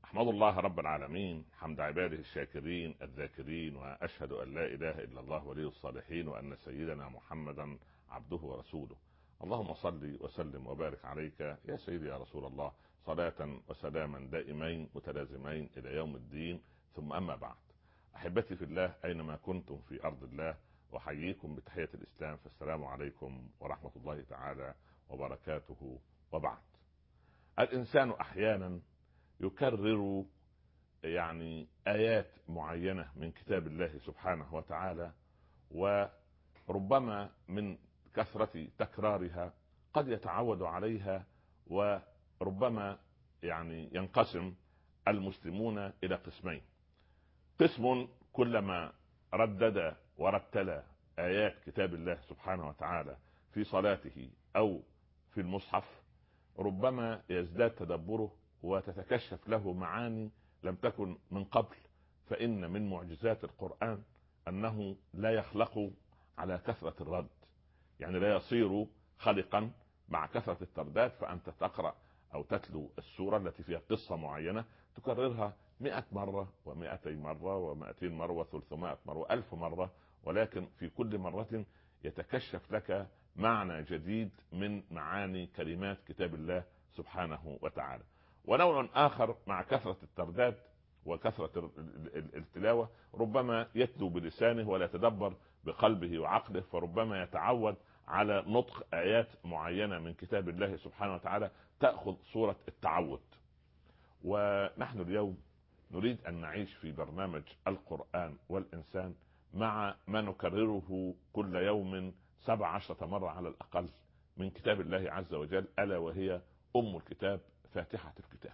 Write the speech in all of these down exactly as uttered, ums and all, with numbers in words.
أحمد الله رب العالمين حمد عباده الشاكرين الذاكرين، وأشهد أن لا إله إلا الله ولي الصالحين، وأن سيدنا محمدا عبده ورسوله. اللهم صل وسلم وبارك عليك يا سيدي يا رسول الله، صلاة وسلاما دائمين متلازمين إلى يوم الدين. ثم أما بعد، أحبتي في الله أينما كنتم في أرض الله، وحييكم بتحية الإسلام، فالسلام عليكم ورحمة الله تعالى وبركاته. وبعد، الإنسان أحيانا يكرر يعني آيات معينة من كتاب الله سبحانه وتعالى، وربما من كثرة تكرارها قد يتعود عليها، وربما يعني ينقسم المسلمون إلى قسمين: قسم كلما ردد ورتل آيات كتاب الله سبحانه وتعالى في صلاته أو في المصحف ربما يزداد تدبره وتتكشف له معاني لم تكن من قبل. فإن من معجزات القرآن أنه لا يخلق على كثرة الرد، يعني لا يصير خلقا مع كثرة الترداد، فأنت تقرأ أو تتلو السورة التي فيها قصة معينة تكررها مئة مرة ومئتي مرة ومئتين مرة وثلثمائة مرة وألف مرة، ولكن في كل مرة يتكشف لك معنى جديد من معاني كلمات كتاب الله سبحانه وتعالى. ونوع آخر مع كثرة الترداد وكثرة التلاوة ربما يتلو بلسانه ولا يتدبر بقلبه وعقله، فربما يتعود على نطق آيات معينة من كتاب الله سبحانه وتعالى تأخذ صورة التعود. ونحن اليوم نريد أن نعيش في برنامج القرآن والإنسان مع ما نكرره كل يوم سبع عشرة مرة على الأقل من كتاب الله عز وجل، ألا وهي أم الكتاب، فاتحة الكتاب.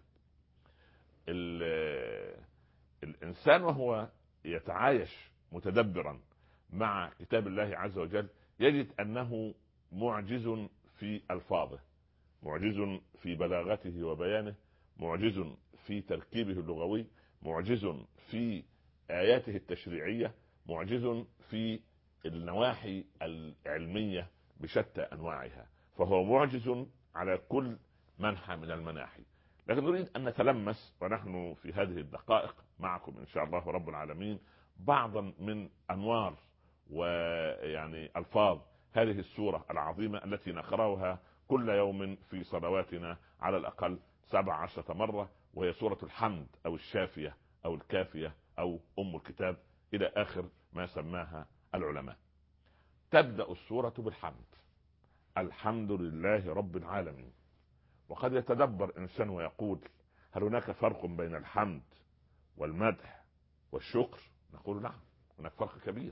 الإنسان وهو يتعايش متدبرا مع كتاب الله عز وجل يجد أنه معجز في ألفاظه، معجز في بلاغته وبيانه، معجز في تركيبه اللغوي، معجز في آياته التشريعية، معجز في النواحي العلمية بشتى أنواعها، فهو معجز على كل منحى من المناحي. لكن نريد أن نتلمس ونحن في هذه الدقائق معكم إن شاء الله رب العالمين بعضا من أنوار ويعني ألفاظ هذه السورة العظيمة التي نقرأها كل يوم في صلواتنا على الأقل سبع عشرة مرة، وهي سورة الحمد أو الشافية أو الكافية أو أم الكتاب إلى آخر ما سماها العلماء. تبدأ السورة بالحمد، الحمد لله رب العالمين. وقد يتدبر إنسان ويقول: هل هناك فرق بين الحمد والمدح والشكر؟ نقول نعم، هناك فرق كبير.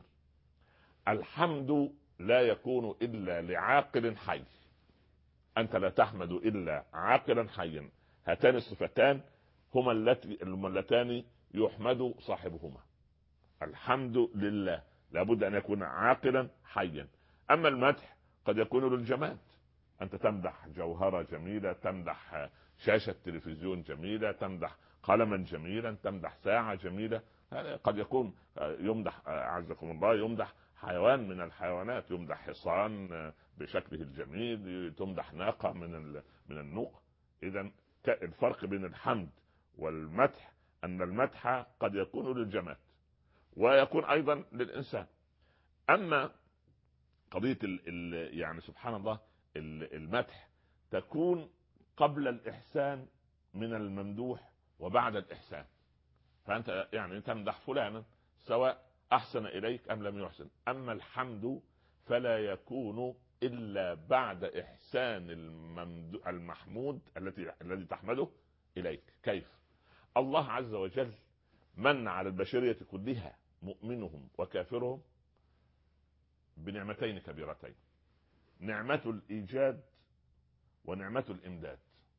الحمد لا يكون إلا لعاقل حي، أنت لا تحمد إلا عاقلا حيا. هاتان الصفتان هما اللتان يحمد صاحبهما. الحمد لله لابد أن يكون عاقلا حيا. أما المدح قد يكون للجماد، أنت تمدح جوهرة جميلة، تمدح شاشة تلفزيون جميلة، تمدح قلما جميلا، تمدح ساعة جميلة. قد يكون يمدح أعزكم الله يمدح حيوان من الحيوانات، يمدح حصان بشكله الجميل، تمدح ناقة من من النوق. إذن الفرق بين الحمد والمدح أن المدح قد يكون للجماد ويكون أيضا للإنسان. أما قضية ال ال يعني سبحان الله المدح تكون قبل الإحسان من الممدوح وبعد الإحسان، فأنت يعني تمدح فلانا سواء أحسن إليك أم لم يحسن. أما الحمد فلا يكون إلا بعد إحسان المحمود التي الذي تحمده إليك. كيف؟ الله عز وجل من على البشرية كلها مؤمنهم وكافرهم بنعمتين كبيرتين: نعمة الإيجاد ونعمة الإمداد.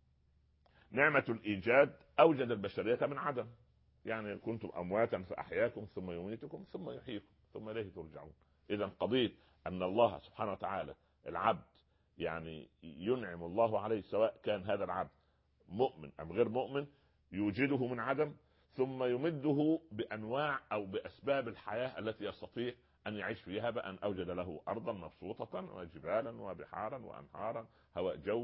نعمة الإيجاد أوجد البشرية من عدم، يعني كنتم أمواتا فأحياكم ثم يميتكم ثم يحييكم ثم إليه ترجعون. إذن قضية أن الله سبحانه وتعالى العبد يعني ينعم الله عليه سواء كان هذا العبد مؤمن أم غير مؤمن، يوجده من عدم ثم يمده بأنواع أو بأسباب الحياة التي يستطيع أن يعيش فيها، بأن أوجد له أرضا مبسوطة وجبالا وبحارا وأنهارا، هواء جوي،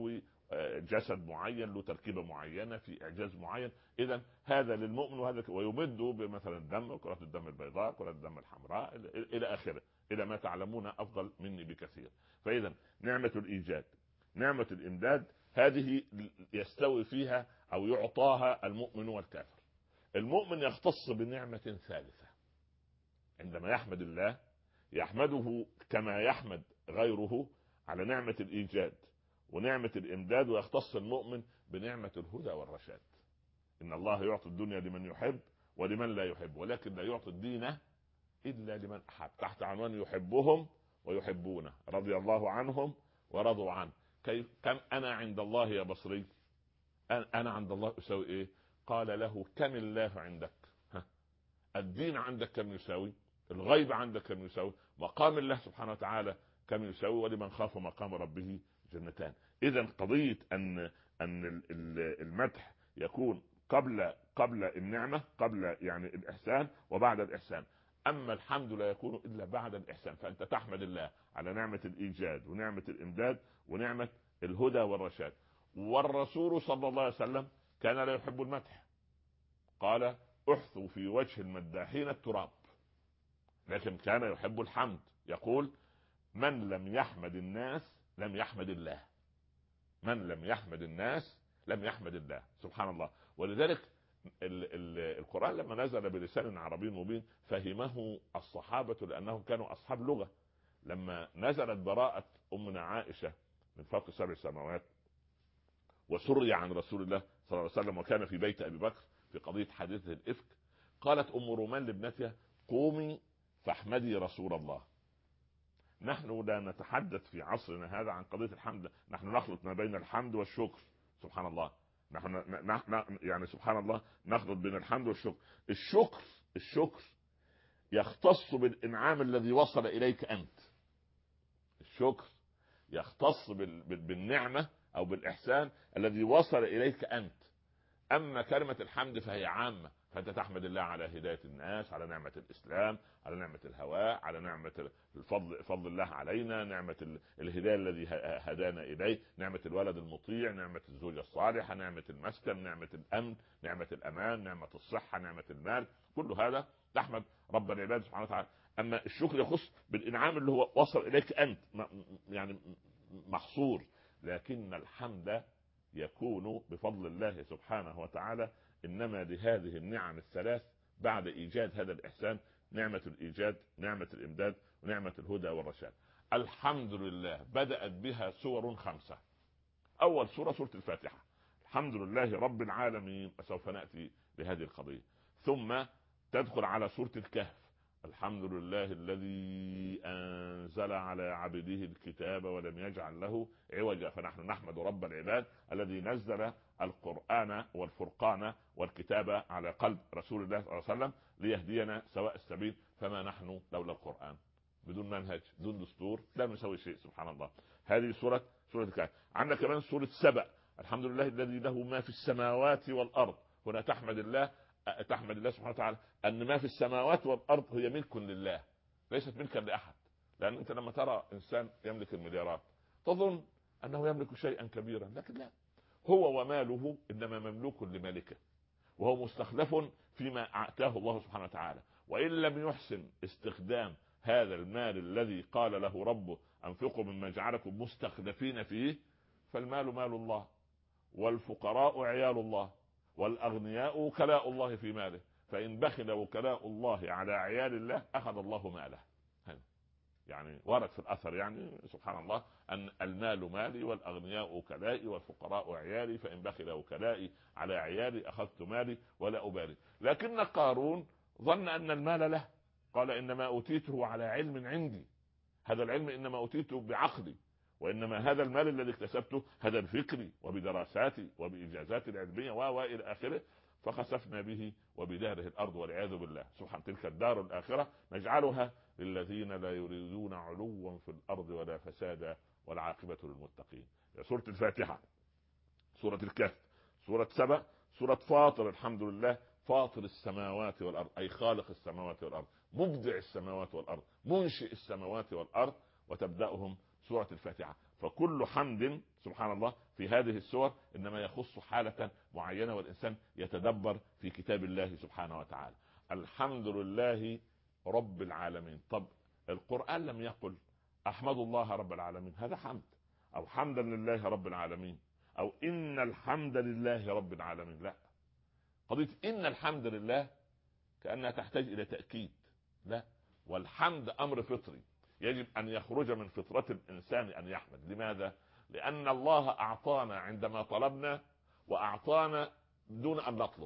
جسد معين له تركيبه معينه في اعجاز معين. اذا هذا للمؤمن وهذا ويمده بمثلا الدم، كره الدم البيضاء، كره الدم الحمراء، الى اخره، الى ما تعلمون افضل مني بكثير. فاذا نعمه الايجاد، نعمه الامداد، هذه يستوي فيها او يعطاها المؤمن والكافر. المؤمن يختص بنعمه ثالثه عندما يحمد الله، يحمده كما يحمد غيره على نعمه الايجاد ونعمة الإمداد، ويختص المؤمن بنعمة الهدى والرشاد. إن الله يعطي الدنيا لمن يحب ولمن لا يحب، ولكن لا يعطي الدين إلا لمن أحب، تحت عنوان يحبهم ويحبونه، رضي الله عنهم ورضوا عنه. كيف كم أنا عند الله يا بصري؟ أنا عند الله أساوي إيه؟ قال له كم الله عندك؟ ها؟ الدين عندك كم يساوي؟ الغيب عندك كم يساوي؟ مقام الله سبحانه وتعالى كم يساوي؟ ولمن خاف مقام ربه جنتان. إذن قضية أن أن المدح يكون قبل قبل النعمة، قبل يعني الإحسان وبعد الإحسان. أما الحمد لا يكون إلا بعد الإحسان. فأنت تحمد الله على نعمة الإيجاد ونعمة الإمداد ونعمة الهدى والرشاد. والرسول صلى الله عليه وسلم كان لا يحب المدح، قال احثوا في وجه المداحين التراب، لكن كان يحب الحمد. يقول من لم يحمد الناس لم يحمد الله، من لم يحمد الناس لم يحمد الله، سبحان الله. ولذلك ال ال القرآن لما نزل بلسان عربي مبين فهمه الصحابة لأنهم كانوا أصحاب لغة. لما نزلت براءة أمنا عائشة من فوق سبع سماوات وسري عن رسول الله صلى الله عليه وسلم وكان في بيت أبي بكر في قضية حادثة الإفك، قالت أم رومان لابنتها قومي فاحمدي رسول الله. نحن لا نتحدث في عصرنا هذا عن قضية الحمد، نحن نخلط ما بين الحمد والشكر، سبحان الله. نحن نحن يعني سبحان الله نخلط بين الحمد والشكر. الشكر الشكر يختص بالإنعام الذي وصل إليك أنت، الشكر يختص بالنعمة أو بالإحسان الذي وصل إليك أنت. أما كلمة الحمد فهي عامة، فأنت تحمد الله على هداية الناس، على نعمة الإسلام، على نعمة الهواء، على نعمة الفضل، فضل الله علينا، نعمة الهداية الذي هدانا إليه، نعمة الولد المطيع، نعمة الزوجة الصالحة، نعمة المسكن، نعمة الأمن، نعمة الأمان، نعمة الصحة، نعمة المال، كل هذا تحمد رب العباد سبحانه وتعالى. أما الشكر يخص بالإنعام اللي هو وصل إليك أنت، يعني محصور. لكن الحمد يكون بفضل الله سبحانه وتعالى إنما لهذه النعم الثلاث بعد إيجاد هذا الإحسان، نعمة الإيجاد، نعمة الإمداد، ونعمة الهدى والرشاد. الحمد لله بدأت بها سور خمسة. أول سورة سورة الفاتحة، الحمد لله رب العالمين، وسوف نأتي لهذه القضية. ثم تدخل على سورة الكهف، الحمد لله الذي أنزل على عبده الكتاب ولم يجعل له عوجا. فنحن نحمد رب العباد الذي نزل القرآن والفرقان والكتاب على قلب رسول الله صلى الله عليه وسلم ليهدينا سواء السبيل. فما نحن لولا القرآن، بدون منهج، بدون دستور، لا نسوي شيء، سبحان الله. هذه سورة سورة الكهف. عندنا كمان سورة سبأ، الحمد لله الذي له ما في السماوات والأرض. هنا تحمد الله تحمد الله سبحانه وتعالى أن ما في السماوات والأرض هي ملك لله، ليست ملكا لأحد. لأن أنت لما ترى إنسان يملك المليارات تظن أنه يملك شيئا كبيرا، لكن لا، هو وماله إنما مملوك لمالكه، وهو مستخلف فيما آتاه الله سبحانه وتعالى. وإن لم يحسن استخدام هذا المال الذي قال له ربه أنفقوا مما جعلكم مستخلفين فيه، فالمال مال الله، والفقراء عيال الله، والأغنياء وكلاء الله في ماله. فإن بخل وكلاء الله على عيال الله أخذ الله ماله. يعني ورد في الأثر يعني سبحان الله أن المال مالي والأغنياء وكلائي والفقراء عيالي، فإن بخل وكلائي على عيالي أخذت مالي ولا أبالي. لكن قارون ظن أن المال له، قال إنما أوتيته على علم عندي، هذا العلم إنما أوتيته بعقلي، وإنما هذا المال الذي اكتسبته هذا بفكري وبدراساتي وبإجازاتي العلمية وإلى آخره. فخسفنا به وبداره الأرض والعياذ بالله. سبحان تلك الدار الآخرة نجعلها للذين لا يريدون علوا في الأرض ولا فسادا والعاقبة للمتقين. سورة الفاتحة، سورة الكهف، سورة سبأ، سورة فاطر، الحمد لله فاطر السماوات والأرض، أي خالق السماوات والأرض، مبدع السماوات والأرض، منشئ السماوات والأرض. وتبدأهم سورة الفاتحة. فكل حمد سبحان الله في هذه السور انما يخص حالة معينة، والانسان يتدبر في كتاب الله سبحانه وتعالى. الحمد لله رب العالمين. طب القرآن لم يقل احمد الله رب العالمين، هذا حمد، او حمدا لله رب العالمين، او ان الحمد لله رب العالمين. لا، قضية ان الحمد لله كأنها تحتاج الى تأكيد. لا، والحمد امر فطري يجب ان يخرج من فطرة الانسان ان يحمد. لماذا؟ لان الله اعطانا عندما طلبنا، واعطانا دون ان نطلب.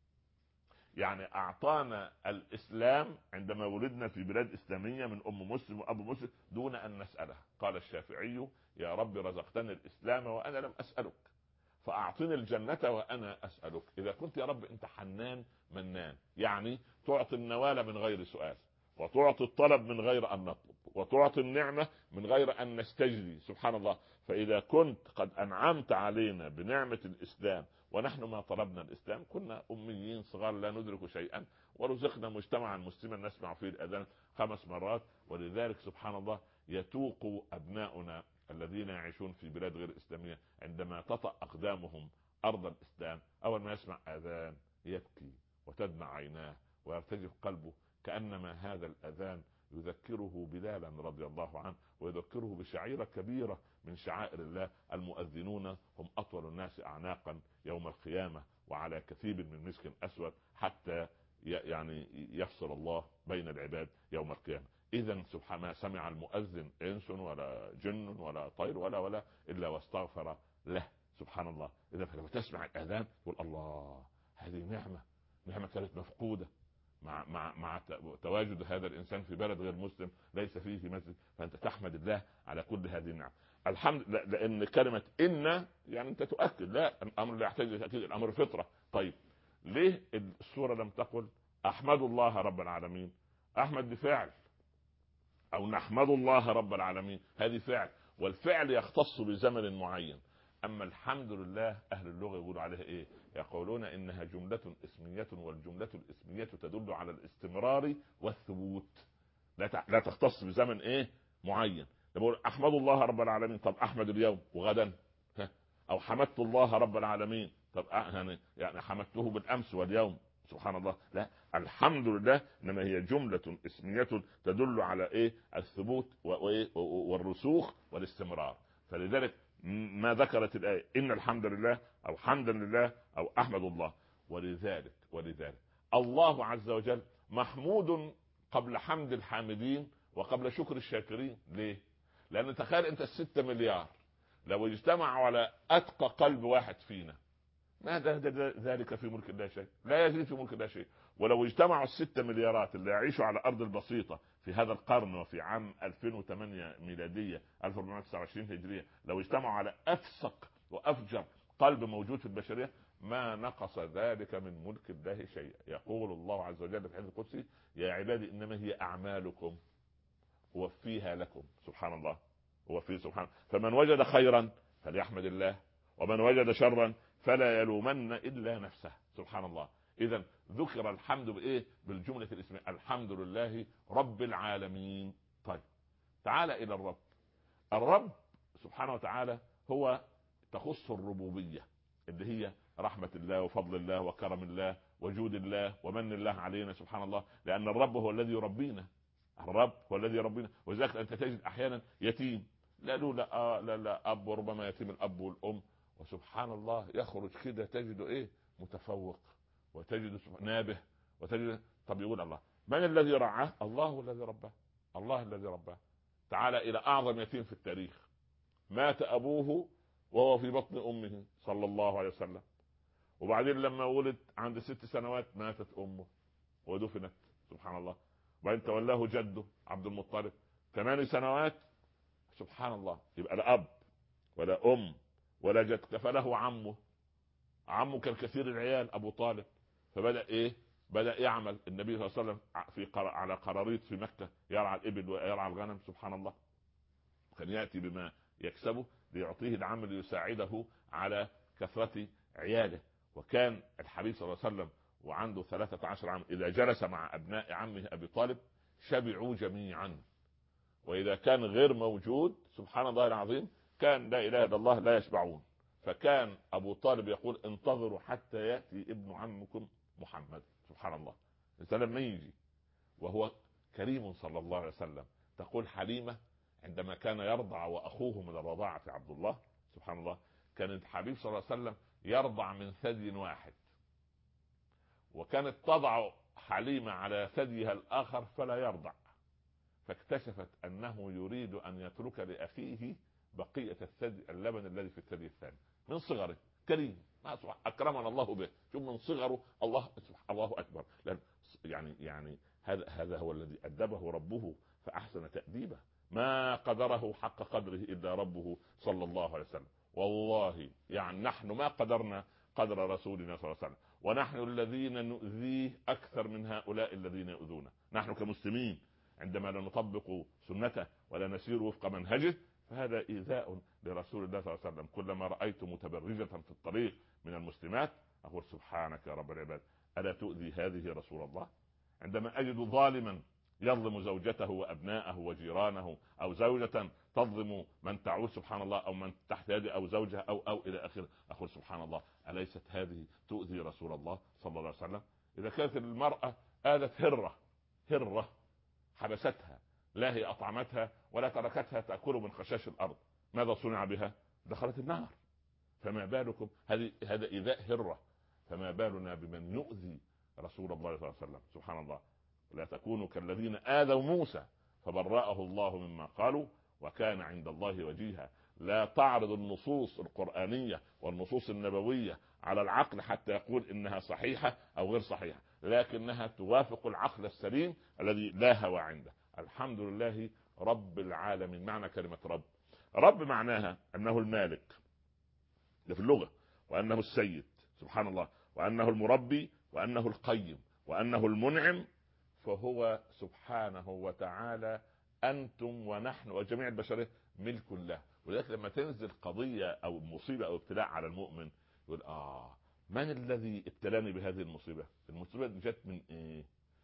يعني اعطانا الاسلام عندما ولدنا في بلاد اسلامية من ام مسلم وابو مسلم دون ان نسأله. قال الشافعي يا رب رزقتني الاسلام وانا لم اسألك، فاعطني الجنة وانا اسألك. اذا كنت يا رب انت حنان منان، يعني تعطي النوال من غير سؤال، وتعطي الطلب من غير ان نطلب، وتعطي النعمة من غير ان نستجدي سبحان الله. فاذا كنت قد انعمت علينا بنعمة الاسلام ونحن ما طلبنا الاسلام، كنا اميين صغار لا ندرك شيئا، ورزقنا مجتمعا مسلما نسمع فيه الاذان خمس مرات. ولذلك سبحان الله يتوق ابناؤنا الذين يعيشون في بلاد غير اسلامية عندما تطأ اقدامهم ارض الاسلام، اول ما يسمع اذان يبكي وتدمع عيناه ويرتجف قلبه، كأنما هذا الاذان يذكره بلالا رضي الله عنه، ويذكره بشعيرة كبيرة من شعائر الله. المؤذنون هم اطول الناس اعناقا يوم القيامة، وعلى كثيب من مسك اسود، حتى يعني يفصل الله بين العباد يوم القيامة. اذا سبحان ما سمع المؤذن انس ولا جن ولا طير ولا ولا الا واستغفر له سبحان الله. اذا فلما تسمع الاذان تقول الله، هذه نعمة، نعمة كانت مفقودة مع مع مع تواجد هذا الانسان في بلد غير مسلم ليس فيه مسجد، فانت تحمد الله على كل هذه النعم. الحمد لان كلمة ان يعني انت تؤكد، لا الامر لا يحتاج لتأكيد، الامر فطرة. طيب ليه السورة لم تقل احمد الله رب العالمين؟ احمد بفعل، او نحمد الله رب العالمين هذه فعل، والفعل يختص بزمن معين. اما الحمد لله اهل اللغة يقولوا عليها ايه؟ يقولون انها جملة اسمية، والجملة الاسمية تدل على الاستمرار والثبوت، لا لا تختص بزمن ايه معين. بقول احمد الله رب العالمين، طب احمد اليوم وغدا، او حمدت الله رب العالمين، طب يعني يعني حمدته بالامس واليوم سبحان الله. لا، الحمد لله انما هي جملة اسمية تدل على ايه؟ الثبوت والرسوخ والاستمرار. فلذلك ما ذكرت الآية ان الحمد لله او حمدا لله او احمد الله. ولذلك ولذلك الله عز وجل محمود قبل حمد الحامدين وقبل شكر الشاكرين. ليه؟ لان تخيل انت الستة مليار لو اجتمعوا على اتقى قلب واحد فينا، ما ذلك في ملك الله شيء، لا يزيد في ملك الله شيء. ولو اجتمعوا الستة مليارات اللي يعيشوا على الارض البسيطة في هذا القرن وفي عام ألفين وثمانية ميلادية ألف وأربعمائة وتسعة وعشرين هجرية، لو اجتمعوا على افسق وافجر قلب موجود في البشرية، ما نقص ذلك من ملك الله شيء. يقول الله عز وجل في الحديث القدسي يا عبادي انما هي اعمالكم وفيها لكم سبحان الله. وفي سبحان فمن وجد خيرا فليحمد الله، ومن وجد شرا فلا يلومن الا نفسه سبحان الله. اذا ذكر الحمد بايه؟ بالجملة الاسمية، الحمد لله رب العالمين. طيب تعال الى الرب. الرب سبحانه وتعالى هو تخص الربوبية اللي هي رحمة الله وفضل الله وكرم الله وجود الله ومن الله علينا سبحان الله. لان الرب هو الذي يربينا، الرب هو الذي يربينا. وذلك انت تجد احيانا يتيم لا له لا, آه لا لا اب، وربما يتيم الاب والام، وسبحان الله يخرج كده تجد ايه؟ متفوق، وتجد نابه، وتجد طب يقول الله من الذي رعاه؟ الله الذي رباه، الله الذي رباه. تعال الى اعظم يتيم في التاريخ، مات ابوه وهو في بطن امه صلى الله عليه وسلم، وبعدين لما ولد عند ست سنوات ماتت امه ودفنت سبحان الله. وبعدين تولاه جده عبد المطلب ثمان سنوات سبحان الله. يبقى لا اب ولا ام ولا جد، كفله عمه، عمه كان كثير العيال ابو طالب، فبدا ايه؟ بدا يعمل النبي صلى الله عليه وسلم في قر... على قراريط في مكه يرعى الابل ويرعى الغنم سبحان الله. كان ياتي بما يكسبه ليعطيه العم ليساعده على كثرة عياله. وكان الحبيب صلى الله عليه وسلم وعنده ثلاثة عشر عام اذا جلس مع ابناء عمه ابي طالب شبعوا جميعا، واذا كان غير موجود سبحان الله العظيم كان لا اله الا الله لا يشبعون، فكان ابو طالب يقول انتظروا حتى ياتي ابن عمكم محمد. سبحان الله، الانسان لما يجي وهو كريم صلى الله عليه وسلم. تقول حليمه عندما كان يرضع واخوه من الرضاعه عبد الله، سبحان الله، كان الحبيب صلى الله عليه وسلم يرضع من ثدي واحد، وكانت تضع حليمه على ثديها الاخر فلا يرضع، فاكتشفت انه يريد ان يترك لاخيه بقيه الثدي اللبن الذي في الثدي الثاني من صغره. كريم، ما اكرمنا الله به، شوف من صغره. الله الله اكبر. لأن يعني يعني هذا هذا هو الذي ادبه ربه فاحسن تاديبه. ما قدره حق قدره الا ربه صلى الله عليه وسلم. والله يعني نحن ما قدرنا قدر رسولنا صلى الله عليه وسلم، ونحن الذين نؤذيه اكثر من هؤلاء الذين يؤذونه. نحن كمسلمين عندما لا نطبق سنته ولا نسير وفق منهجه فهذا إيذاء لرسول الله صلى الله عليه وسلم. كلما رأيت متبرجة في الطريق من المسلمات أقول سبحانك يا رب العباد، ألا تؤذي هذه رسول الله؟ عندما أجد ظالما يظلم زوجته وأبناءه وجيرانه، أو زوجة تظلم من تعود سبحان الله، أو من تحت يده أو زوجها أو أو إلى آخره، أقول سبحان الله، أليست هذه تؤذي رسول الله صلى الله عليه وسلم؟ إذا كانت المرأة آذت هرة هرة حبستها، لا هي أطعمتها ولا تركتها تأكل من خشاش الأرض، ماذا صنع بها؟ دخلت النار. فما بالكم، هذه هذا إيذاء هرة، فما بالنا بمن يؤذي رسول الله صلى الله عليه وسلم؟ سبحان الله. لا تكونوا كالذين آذوا موسى فبرأه الله مما قالوا وكان عند الله وجيها. لا تعرض النصوص القرآنية والنصوص النبوية على العقل حتى يقول إنها صحيحة أو غير صحيحة، لكنها توافق العقل السليم الذي لا هوى عنده. الحمد لله رب العالمين. معنى كلمة رب، رب معناها أنه المالك، ده في اللغة، وأنه السيد سبحان الله، وأنه المربي، وأنه القيم، وأنه المنعم. فهو سبحانه وتعالى أنتم ونحن وجميع البشرية ملك الله. ولذلك لما تنزل قضية أو مصيبة أو ابتلاء على المؤمن يقول آه من الذي ابتلاني بهذه المصيبة؟ المصيبة جت من إيه؟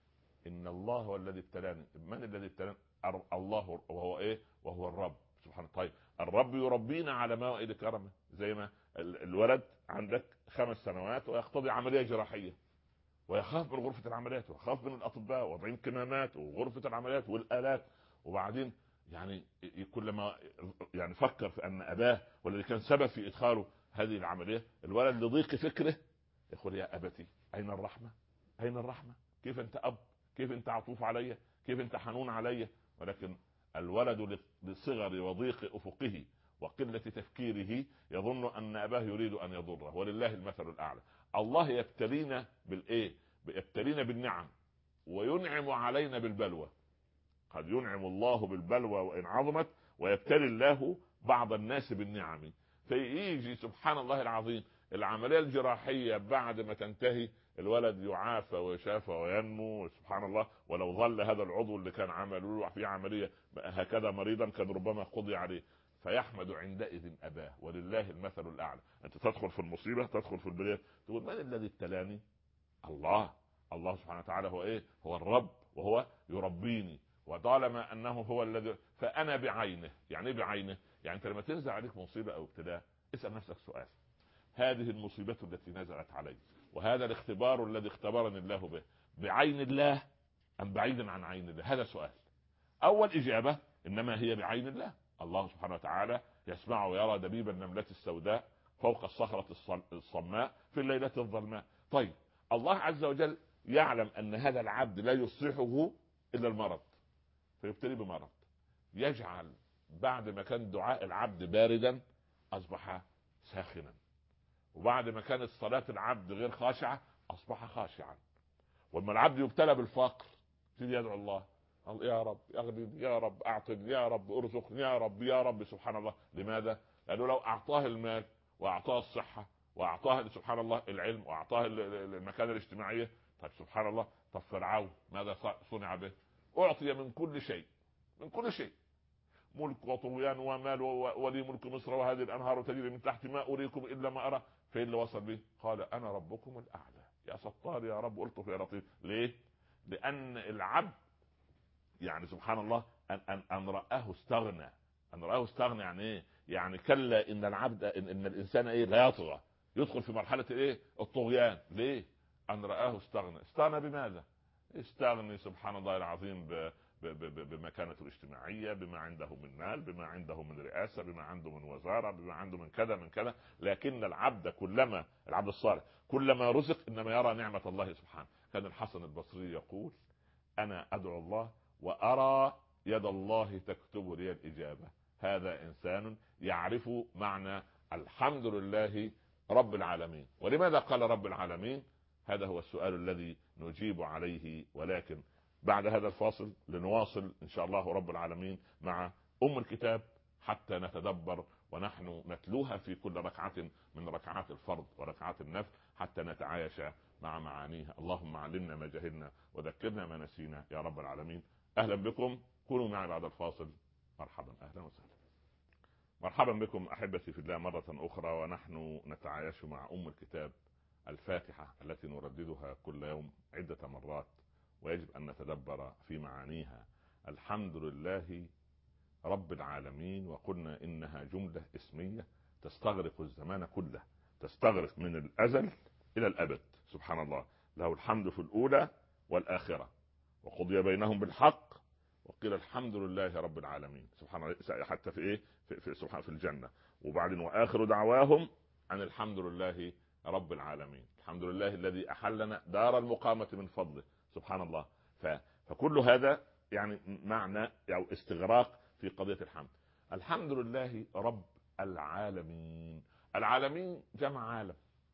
إن الله هو الذي ابتلاني. من الذي ابتلاني؟ الله، وهو إيه؟ وهو الرب سبحانه. طيب الرب يربينا على موائد كرمه، زي ما الولد عندك خمس سنوات ويقتضي عملية جراحية ويخاف من غرفة العمليات ويخاف من الأطباء وضعين كمامات وغرفة العمليات والآلات، وبعدين يعني كلما يعني فكر في أن أباه والذي كان سبب في إدخاله هذه العملية الولد لضيق فكره يقول يا أبتي أين الرحمة؟ أين الرحمة؟ كيف أنت أب؟ كيف أنت عطوف علي؟ كيف أنت حنون علي؟ ولكن الولد لصغر وضيق أفقه وقلة تفكيره يظن أن أباه يريد أن يضره، ولله المثل الأعلى. الله يبتلينا بالإيه؟ يبتلينا بالنعم وينعم علينا بالبلوى. قد ينعم الله بالبلوى وإن عظمت، ويبتلي الله بعض الناس بالنعم. فيجي سبحان الله العظيم العملية الجراحية بعد ما تنتهي الولد يعافى ويشافى وينمو سبحان الله، ولو ظل هذا العضو اللي كان عمله في عملية هكذا مريضا كان ربما قضي عليه، فيحمد عندئذ أباه، ولله المثل الأعلى. أنت تدخل في المصيبة، تدخل في البلية، تقول من الذي ابتلاني؟ الله. الله سبحانه وتعالى هو إيه؟ هو الرب، وهو يربيني، وطالما أنه هو الذي فأنا بعينه. يعني إيه بعينه؟ يعني أنت لما تنزل عليك مصيبة أو ابتلاء اسأل نفسك سؤال: هذه المصيبة التي نزلت علي وهذا الاختبار الذي اختبرني الله به بعين الله أم بعيدا عن عين الله؟ هذا سؤال. أول إجابة إنما هي بعين الله. الله سبحانه وتعالى يسمع ويرى دبيب النملة السوداء فوق الصخرة الصماء في الليلة الظلماء. طيب الله عز وجل يعلم أن هذا العبد لا يصلحه إلا المرض، فيبتلي بمرض، يجعل بعد ما كان دعاء العبد باردا أصبح ساخنا، وبعد ما كانت صلاة العبد غير خاشعة أصبح خاشعا. ولما العبد يبتلى بالفقر يبتدي يدعو الله: يا رب اغنني، يا رب اعطني، يا رب ارزقني، يا رب يا رب. سبحان الله. لماذا؟ لأنه لو أعطاه المال وأعطاه الصحة وأعطاه سبحان الله العلم وأعطاه المكانة الاجتماعية، طيب سبحان الله، طب فرعون ماذا صنع به؟ أعطي من كل شيء، من كل شيء، ملك وطغيان ومال ولي ملك مصر وهذه الأنهار تجري من تحت ما أريكم إلا ما أرى. فإن اللي وصل به قال أنا ربكم الأعلى. يا ستار يا رب ألطف يا لطيف. ليه؟ لأن العبد يعني سبحان الله أن, أن, أن رآه استغنى. أن رآه استغنى يعني إيه؟ يعني كلا ان العبد ان, إن الانسان ايه لا يطغى، يدخل في مرحله ايه الطغيان. ليه؟ ان رآه استغنى. استغنى بماذا؟ استغني سبحان الله العظيم ب بمكانته الاجتماعيه، بما عنده من مال، بما عنده من رئاسه، بما عنده من وزاره، بما عنده من كذا من كذا. لكن العبد كلما العبد الصالح كلما رزق انما يرى نعمه الله سبحانه. كان الحسن البصري يقول انا ادعو الله وارى يد الله تكتب لي الاجابه. هذا انسان يعرف معنى الحمد لله رب العالمين. ولماذا قال رب العالمين؟ هذا هو السؤال الذي نجيب عليه، ولكن بعد هذا الفاصل لنواصل إن شاء الله رب العالمين مع أم الكتاب حتى نتدبر ونحن نتلوها في كل ركعة من ركعات الفرض وركعات النفل حتى نتعايش مع معانيها. اللهم علمنا ما جهلنا وذكرنا ما نسينا يا رب العالمين. أهلا بكم، كونوا معي بعد الفاصل. مرحبا، أهلا وسهلا. مرحبا بكم أحبتي في الله مرة أخرى، ونحن نتعايش مع أم الكتاب الفاتحة التي نرددها كل يوم عدة مرات، ويجب أن نتدبر في معانيها. الحمد لله رب العالمين، وقلنا إنها جملة اسمية تستغرق الزمان كله، تستغرق من الأزل إلى الأبد. سبحان الله، له الحمد في الأولى والآخرة، وقضي بينهم بالحق، وقيل الحمد لله رب العالمين. سبحان الله، حتى في إيه في, في سبحان في الجنة. وبعدين وآخر دعواهم أن الحمد لله رب العالمين. الحمد لله الذي أحلنا دار المقامة من فضله. سبحان الله. فكل هذا يعني معنى أو يعني استغراق في قضية الحمد. الحمد لله رب العالمين. العالمين جمع عالم،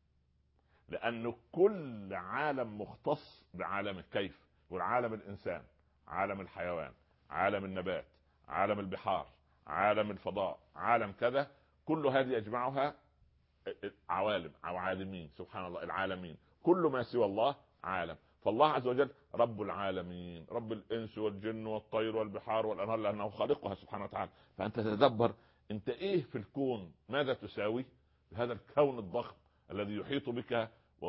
لأنه كل عالم مختص بعالمه. كيف؟ والعالم الإنسان، عالم الحيوان، عالم النبات، عالم البحار، عالم الفضاء، عالم كذا، كل هذه يجمعها عوالم أو عالمين. سبحان الله، العالمين كل ما سوى الله عالم. فالله عز وجل رب العالمين، رب الإنس والجن والطير والبحار والأنهار، لأنه خالقها سبحانه وتعالى. فأنت تتدبر أنت إيه في الكون، ماذا تساوي هذا الكون الضخم الذي يحيط بك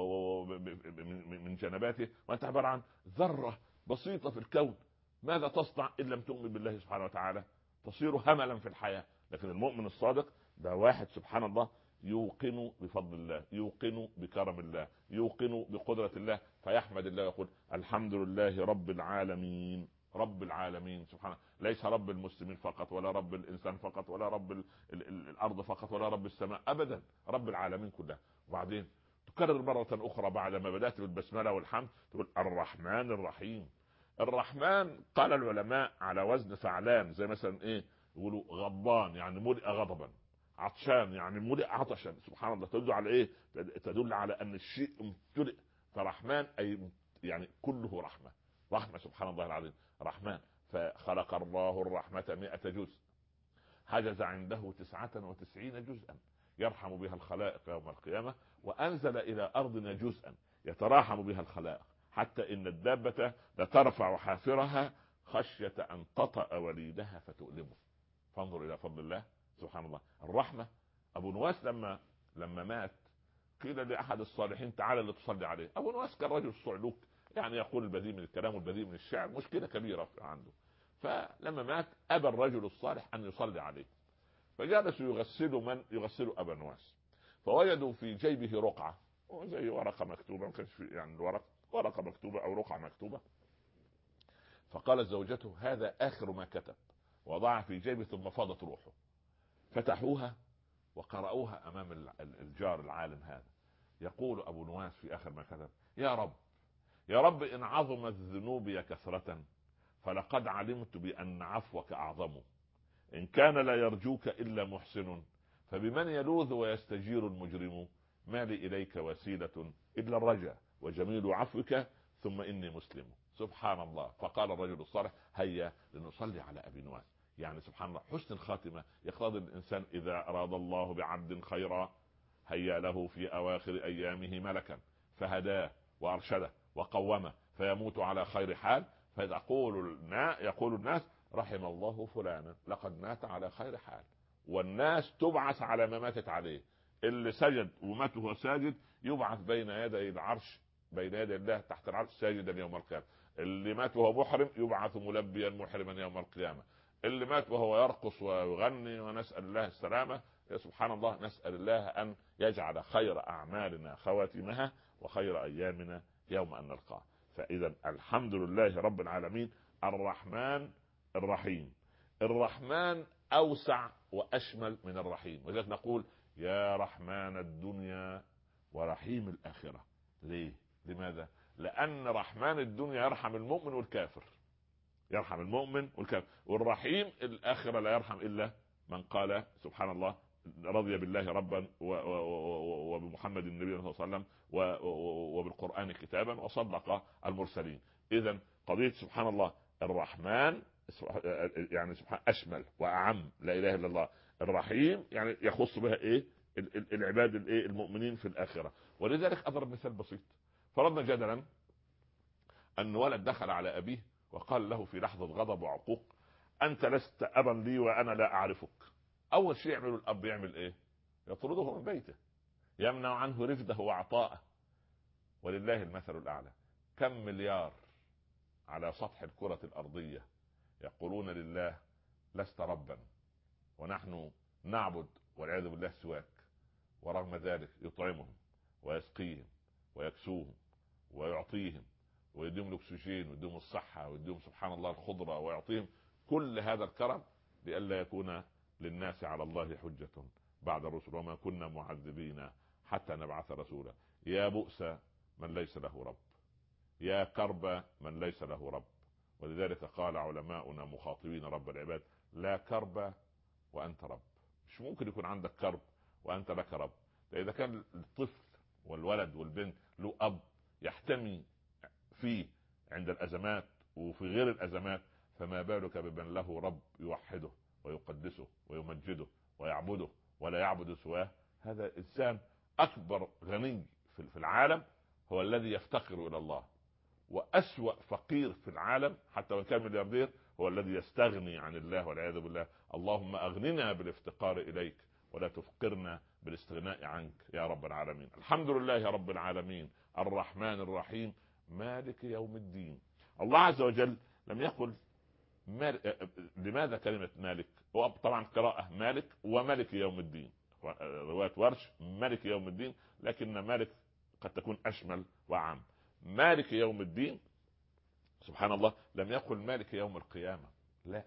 من جنباته، وأنت عبارة عن ذرة بسيطة في الكون. ماذا تصنع إن لم تؤمن بالله سبحانه وتعالى؟ تصير هملا في الحياة. لكن المؤمن الصادق ده واحد سبحان الله يوقن بفضل الله، يوقن بكرم الله، يوقن بقدرة الله، فيحمد الله ويقول الحمد لله رب العالمين. رب العالمين سبحانه، ليس رب المسلمين فقط، ولا رب الإنسان فقط، ولا رب ال ال ال الأرض فقط، ولا رب السماء أبدا، رب العالمين كلها. وبعدين تكرر مرة أخرى بعد ما بدأت بالبسملة والحمد تقول الرحمن الرحيم. الرحمن قال العلماء على وزن فعلان، زي مثلا إيه يقولوا غضبان يعني ملئ غضبا، عطشان يعني ملئ عطشا. سبحان الله، تدل على ايه؟ تدل على ان الشيء امتلئ. فرحمن اي يعني كله رحمه، رحمه سبحان الله العظيم رحمن. فخلق الله الرحمه مئة جزء، حجز عنده تسعة وتسعين جزءا يرحم بها الخلائق يوم القيامه، وانزل الى ارضنا جزءا يتراحم بها الخلائق، حتى ان الدابه لترفع حافرها خشيه ان تطأ وليدها فتؤلمه. فانظر الى فضل الله سبحان الله. الرحمة. أبو نواس لما لما مات قيل لأحد الصالحين تعالى لتصلي عليه. أبو نواس كان رجل صعلوك، يعني يقول البذيء من الكلام والبذيء من الشعر، مشكلة كبيرة عنده. فلما مات أبى الرجل الصالح أن يصلي عليه، فجالسوا يغسلوا من يغسلوا أبا نواس، فوجدوا في جيبه رقعة زي ورقة مكتوبة، ما كانش في يعني الورق ورقة مكتوبة أو رقعة مكتوبة. فقالت زوجته هذا آخر ما كتب، وضعها في جيبه ثم فاضت روحه. فتحوها وقرأوها أمام الجار العالم هذا. يقول أبو نواس في آخر ما كتب يا رب يا رب إن عظمت ذنوبي كثرة فلقد علمت بأن عفوك أعظم. إن كان لا يرجوك إلا محسن فبمن يلوذ ويستجير المجرم. ما لي إليك وسيلة إلا الرجاء وجميل عفوك ثم إني مسلم. سبحان الله. فقال الرجل الصالح هيا لنصلي على أبي نواس. يعني سبحان الله حسن الخاتمة يقتضي الإنسان إذا أراد الله بعبد خيرا هيا له في أواخر أيامه ملكا فهداه وأرشده وقومه فيموت على خير حال، فيقول يقول الناس رحم الله فلانا لقد مات على خير حال. والناس تبعث على ما ماتت عليه. اللي سجد ومات وهو ساجد يبعث بين يدي العرش، بين يدي الله تحت العرش ساجدا يوم القيامة. اللي مات وهو محرم يبعث ملبيا محرما يوم القيامة. اللي مات وهو يرقص ويغني ونسأل الله السلامة. يا سبحان الله، نسأل الله أن يجعل خير أعمالنا خواتمها وخير أيامنا يوم أن نلقاه. فإذا الحمد لله رب العالمين الرحمن الرحيم. الرحمن أوسع وأشمل من الرحيم، ولذلك نقول يا رحمن الدنيا ورحيم الآخرة. ليه؟ لماذا؟ لأن رحمن الدنيا يرحم المؤمن والكافر، يرحم المؤمن والكافر، والرحيم الآخرة لا يرحم إلا من قال سبحان الله رضي بالله ربا وبمحمد النبي صلى الله عليه وسلم وبالقرآن كتابا وصدق المرسلين. إذن قضية سبحان الله الرحمن يعني سبحان أشمل وأعم، لا إله إلا الله. الرحيم يعني يخص بها إيه العباد الإيه المؤمنين في الآخرة. ولذلك أضرب مثال بسيط. فرضنا جدلا أن ولد دخل على أبيه وقال له في لحظة غضب وعقوق أنت لست أبا لي وأنا لا أعرفك. أول شيء يعمله الأب يعمل إيه؟ يطرده من بيته، يمنع عنه رفده وعطاءه. ولله المثل الأعلى. كم مليار على سطح الكرة الأرضية يقولون لله لست ربا، ونحن نعبد والعياذ بالله سواك، ورغم ذلك يطعمهم ويسقيهم ويكسوهم ويعطيهم ويديهم الاكسجين ويديهم الصحة ويديهم سبحان الله الخضرة ويعطيهم كل هذا الكرم لئلا يكون للناس على الله حجة بعد الرسل وما كنا معذبين حتى نبعث رسولا. يا بؤس من ليس له رب، يا كرب من ليس له رب. ولذلك قال علماؤنا مخاطبين رب العباد لا كرب وأنت رب. مش ممكن يكون عندك كرب وأنت لك رب. إذا كان الطفل والولد والبنت له أب يحتمي فيه عند الأزمات وفي غير الأزمات، فما بالك بمن له رب يوحده ويقدسه ويمجده ويعبده ولا يعبد سواه. هذا إنسان أكبر غني في العالم هو الذي يفتقر إلى الله، وأسوأ فقير في العالم حتى وإن كان ملياردير هو الذي يستغني عن الله والعياذ بالله. اللهم أغننا بالافتقار إليك ولا تفقرنا بالاستغناء عنك يا رب العالمين. الحمد لله رب العالمين الرحمن الرحيم مالك يوم الدين. الله عز وجل لم يقل مال... لماذا كلمة مالك؟ هو طبعا قراءة مالك وملك يوم الدين، رواية ورش ملك يوم الدين، لكن مالك قد تكون أشمل وعام. مالك يوم الدين سبحان الله لم يقل مالك يوم القيامة، لا،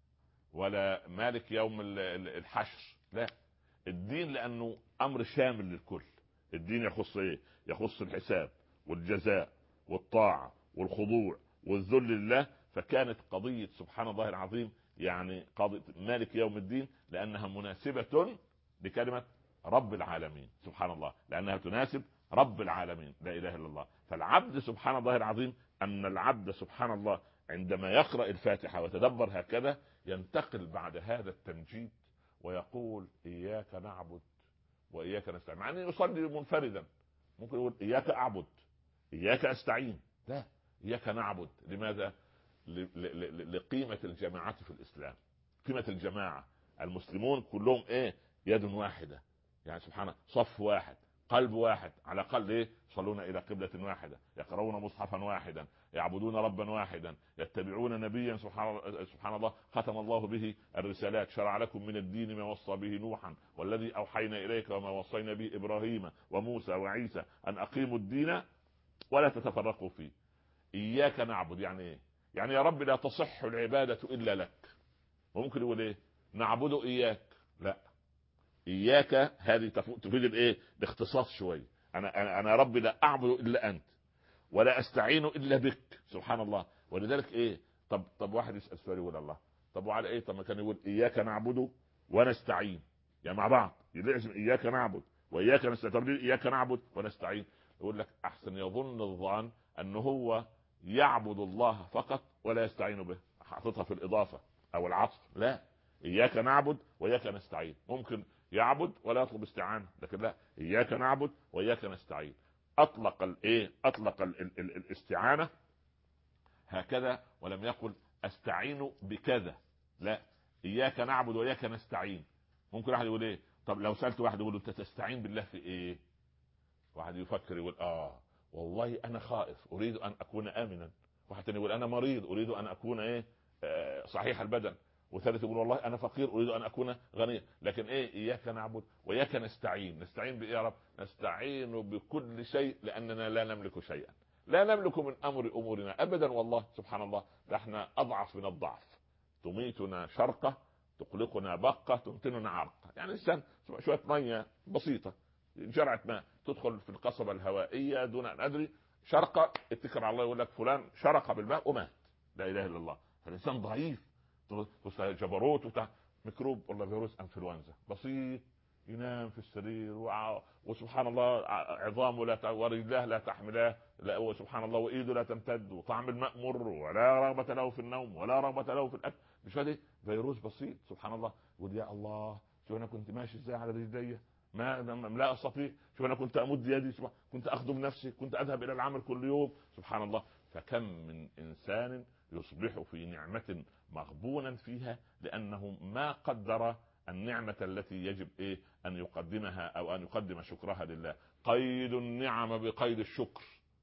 ولا مالك يوم الحشر، لا. الدين لأنه أمر شامل للكل. الدين يخص إيه؟ يخص الحساب والجزاء والطاعة والخضوع والذل لله. فكانت قضية سبحان الله العظيم يعني قضية مالك يوم الدين لأنها مناسبة لكلمة رب العالمين سبحان الله، لأنها تناسب رب العالمين لا إله إلا الله. فالعبد سبحان الله العظيم أن العبد سبحان الله عندما يقرأ الفاتحة وتدبر هكذا ينتقل بعد هذا التمجيد ويقول إياك نعبد وإياك نستعين. مع أنه يصلي منفردا ممكن يقول إياك أعبد إياك أستعين، لا، إياك نعبد. لماذا؟ لقيمة الجماعات في الإسلام. قيمة الجماعة المسلمون كلهم إيه؟ يد واحدة، يعني سبحانه صف واحد قلب واحد، على الأقل إيه؟ يصلون إلى قبلة واحدة، يقرؤون مصحفا واحدا، يعبدون ربا واحدا، يتبعون نبيا سبحان سبحان الله ختم الله به الرسالات، شرع لكم من الدين ما وصى به نوحا والذي أوحينا إليك وما وصينا به إبراهيم وموسى وعيسى أن أقيموا الدين ولا تتفرقوا فيه. إياك نعبد يعني إيه؟ يعني يا رب لا تصح العبادة إلا لك. وممكن يقول إيه؟ نعبد إياك، لا، إياك هذه تفيد الإيه؟ باختصاص شوي. أنا أنا أنا ربي لا أعبد إلا أنت ولا أستعين إلا بك سبحان الله. ولذلك إيه؟ طب طب واحد يسأل سؤال يقول الله طب وعلى إيه؟ طب ما كان يقول إياك نعبد ونستعين يعني مع بعض، يلازم إياك نعبد وإياك نستعين. طب ليه إياك نعبد ونستعين؟ يقول لك أحسن يظن الظان أنه هو يعبد الله فقط ولا يستعين به، حاططها في الإضافة أو العطف. لا، إياك نعبد وإياك نستعين. ممكن يعبد ولا يطلب استعانة، لكن لا، إياك نعبد وإياك نستعين. أطلق الإيه؟ أطلق ال ال ال الاستعانة هكذا ولم يقل أستعين بكذا، لا، إياك نعبد وإياك نستعين. ممكن واحد يقول إيه؟ طب لو سألت واحد يقول أنت تستعين بالله في إيه؟ واحد يفكر يقول آه والله أنا خائف أريد أن أكون آمنا. واحد يقول أنا مريض أريد أن أكون إيه؟ آه صحيح البدن. وثالث يقول والله انا فقير اريد ان اكون غنيا. لكن ايه؟ اياك نعبد واياك نستعين. نستعين بايه يا رب؟ نستعين بكل شيء لاننا لا نملك شيئا، لا نملك من امر امورنا ابدا. والله سبحان الله، ده احنا اضعف من الضعف. تميتنا شرقه، تقلقنا بقه، تمتننا عرقه. يعني الانسان شويه ميه بسيطه، جرعه ماء تدخل في القصبه الهوائيه دون ان ادري، شرقه اتكل على الله يقول لك فلان شرق بالماء ومات. لا اله الا الله. فالانسان ضعيف، جبروت وبتاع. ميكروب والله فيروس انفلونزا بسيط، ينام في السرير وع... وسبحان الله عظامه لا ت... ورجلاه لا تحملاه، لا وسبحان الله وايده لا تمتد، وطعم الماء مر، ولا رغبه له في النوم ولا رغبه له في الاكل. مش هذا فيروس بسيط سبحان الله. يقول يا الله شو انا كنت ماشي ازاي على رجلي، ما لا استطيع. شو انا كنت امد يدي، كنت اخدم نفسي، كنت اذهب الى العمل كل يوم. سبحان الله. فكم من انسان يصبح في نعمه مغبونا فيها لانه ما قدر النعمة التي يجب ايه ان يقدمها او ان يقدم شكرها لله. قيد النعم بقيد الشكر،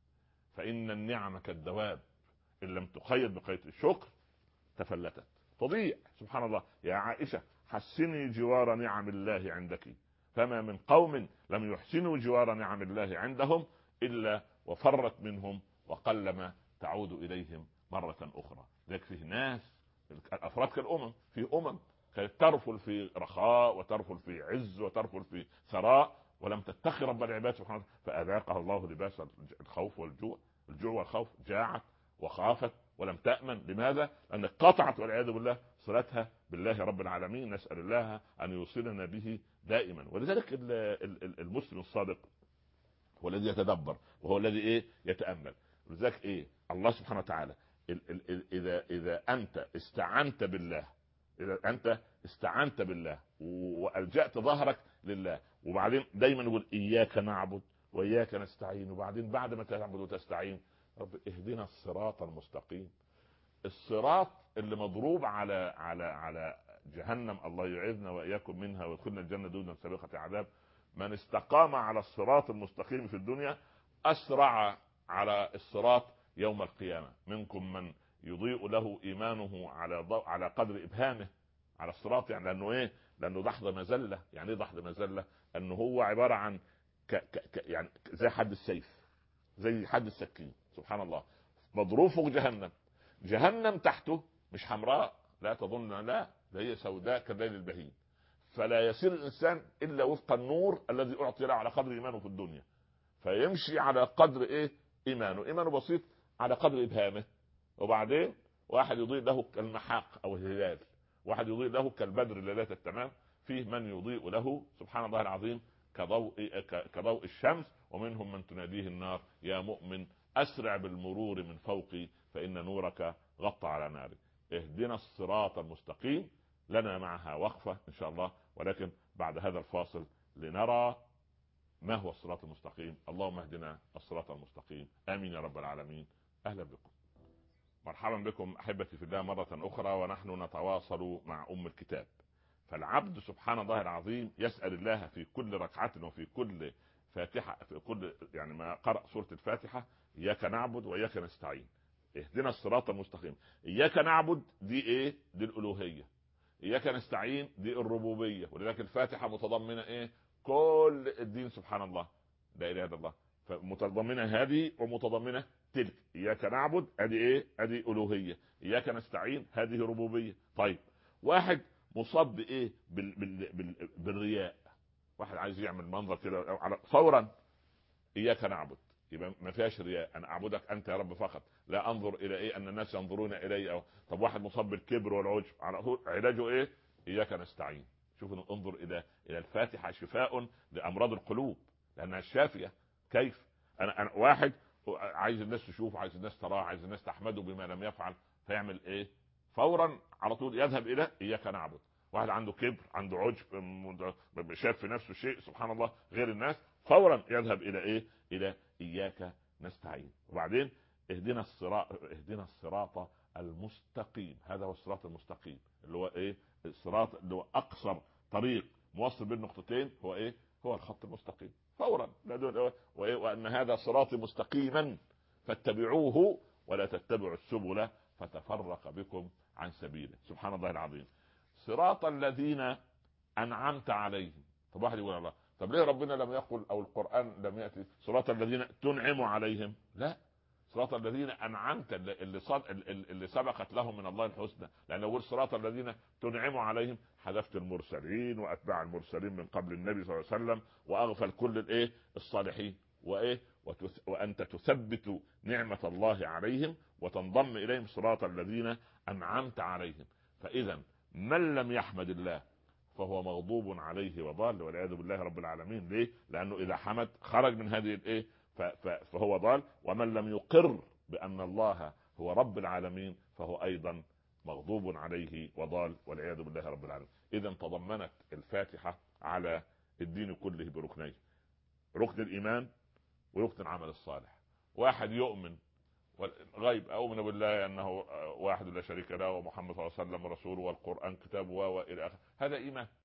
فان النعم كالدواب ان لم تقيد بقيد الشكر تفلتت تضيع. سبحان الله. يا عائشة حسني جوار نعم الله عندك، فما من قوم لم يحسنوا جوار نعم الله عندهم الا وفرت منهم وقلما تعود اليهم مرة اخرى. ذلك فيه ناس الافراد كالامم، في امم ترفل في رخاء وترفل في عز وترفل في ثراء ولم تتخذ رب العباد سبحانه فأذاقها الله لباس الخوف والجوع. الجوع والخوف، جاعت وخافت ولم تأمن. لماذا؟ لأن قطعت والعياذ بالله صلتها بالله رب العالمين. نسأل الله أن يوصلنا به دائما. ولذلك المسلم الصادق هو الذي يتدبر وهو الذي ايه يتأمل. ولذلك ايه الله سبحانه وتعالى إذا إذا أنت استعنت بالله، إذا أنت استعنت بالله وألجأت ظهرك لله، وبعدين دايما نقول إياك نعبد وإياك نستعين، وبعدين بعد ما تعبد وتستعين رب اهدنا الصراط المستقيم. الصراط اللي مضروب على على على جهنم، الله يعيذنا وإياكم منها ويدخلنا الجنة دون سابقة عذاب. من استقام على الصراط المستقيم في الدنيا أسرع على الصراط يوم القيامة. منكم من يضيء له إيمانه على ضوء على قدر إبهامه على الصراط. يعني لأنه إيه؟ لأنه ضحض مزلة. يعني إيه ضحض مزلة؟ أنه هو عبارة عن ك... ك... يعني زي حد السيف، زي حد السكين. سبحان الله. مضروب فوق جهنم. جهنم تحته مش حمراء، لا تظن، لا ده هي سوداء كالليل البهيم. فلا يسير الإنسان إلا وفق النور الذي أعطي له على قدر إيمانه في الدنيا. فيمشي على قدر إيه؟ إيمانه. إيمانه بسيط على قدر إبهامه. وبعدين واحد يضيء له كالمحاق أو الهلال، واحد يضيء له كالبدر ليلة التمام. فيه من يضيء له سبحان الله العظيم كضوء كضوء الشمس، ومنهم من تناديه النار يا مؤمن أسرع بالمرور من فوقي فإن نورك غطى على ناري. اهدنا الصراط المستقيم. لنا معها وقفة إن شاء الله، ولكن بعد هذا الفاصل لنرى ما هو الصراط المستقيم. اللهم اهدنا الصراط المستقيم، آمين يا رب العالمين. أهلا بكم، مرحبا بكم أحبتي في الله مرة أخرى، ونحن نتواصل مع أم الكتاب. فالعبد سبحان الله العظيم يسأل الله في كل ركعة وفي كل فاتحة، في كل يعني ما قرأ سورة الفاتحة إياك نعبد وإياك نستعين، اهدنا الصراط المستقيم. إياك نعبد دي إيه؟ دي الألوهية. إياك نستعين دي الربوبية. ولذلك الفاتحة متضمنة إيه؟ كل الدين سبحان الله، لا إله إلا الله. فمتضمنة هذه ومتضمنة تلك. إياك نعبد أدي إيه؟ أدي ألوهية. إياك نستعين هذه ربوبية. طيب واحد مصاب بإيه؟ بال... بال... بال... بالرياء. واحد عايز يعمل منظر كده على فورا إياك نعبد، يبقى ما فيهاش رياء، انا اعبدك انت يا رب فقط، لا انظر الى ايه ان الناس ينظرون الي. أو طب واحد مصاب بالكبر والعجب على طول علاجه ايه؟ اياك نستعين. شوف انظر الى الى الفاتحه شفاء لامراض القلوب لانها الشافيه. كيف انا, أنا واحد عايز الناس تشوف، عايز الناس تراه، عايز الناس تحمده بما لم يفعل، فيعمل ايه؟ فورا على طول يذهب الى اياك نعبد. واحد عنده كبر، عنده عجب، شاف في نفسه شيء سبحان الله غير الناس، فورا يذهب الى ايه؟ الى اياك نستعين. وبعدين اهدنا الصراط، اهدنا الصراط المستقيم. هذا هو الصراط المستقيم اللي هو ايه؟ الصراط اللي هو اقصر طريق موصل بين نقطتين هو ايه؟ هو الخط المستقيم. فورا وان هذا صراطي مستقيما فاتبعوه ولا تتبعوا السبل فتفرق بكم عن سبيله. سبحان الله العظيم. صراط الذين انعمت عليهم. طب واحد يقول الله، طب ليه ربنا لم يقل او القرآن لم يأتي صراط الذين تنعم عليهم؟ لا، صراط الذين انعمت اللي صاد اللي سبقت لهم من الله الحسنى، لان اقول صراط الذين تنعم عليهم حذفت المرسلين واتباع المرسلين من قبل النبي صلى الله عليه وسلم، واغفل كل الايه الصالحين، وايه وانت تثبت نعمة الله عليهم وتنضم اليهم صراط الذين انعمت عليهم. فاذا من لم يحمد الله فهو مغضوب عليه وضال والعياذ بالله رب العالمين. ليه؟ لانه اذا حمد خرج من هذه الايه فهو ضال، ومن لم يقر بان الله هو رب العالمين فهو ايضا مغضوب عليه وضال والعياذ بالله رب العالمين. اذا تضمنت الفاتحة على الدين كله بركنين: ركن الايمان وركن العمل الصالح. واحد يؤمن غيب، أؤمن بالله أنه واحد لا شريك له ومحمد صلى الله عليه وسلم رسوله والقرآن كتابه والى آخره، هذا إيمان.